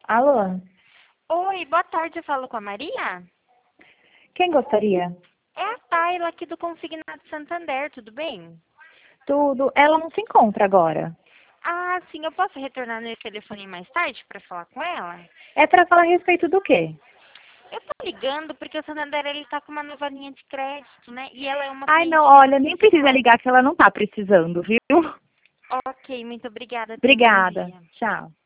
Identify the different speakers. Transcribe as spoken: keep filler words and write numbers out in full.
Speaker 1: Alô?
Speaker 2: Oi, boa tarde, eu falo com a Maria?
Speaker 1: Quem gostaria?
Speaker 2: É a Tayla aqui do Consignado Santander, tudo bem?
Speaker 1: Tudo. Ela não se encontra agora.
Speaker 2: Ah, sim, eu posso retornar nesse telefone mais tarde para falar com ela?
Speaker 1: É para falar a respeito do quê?
Speaker 2: Eu tô ligando porque o Santander ele tá com uma nova linha de crédito, né? E ela é uma
Speaker 1: Ai, não,
Speaker 2: cliente
Speaker 1: olha,
Speaker 2: nossa
Speaker 1: nem precisa
Speaker 2: principal.
Speaker 1: ligar que ela não tá precisando, viu?
Speaker 2: Ok, muito obrigada, tenha um bom
Speaker 1: Obrigada.
Speaker 2: dia.
Speaker 1: Tchau.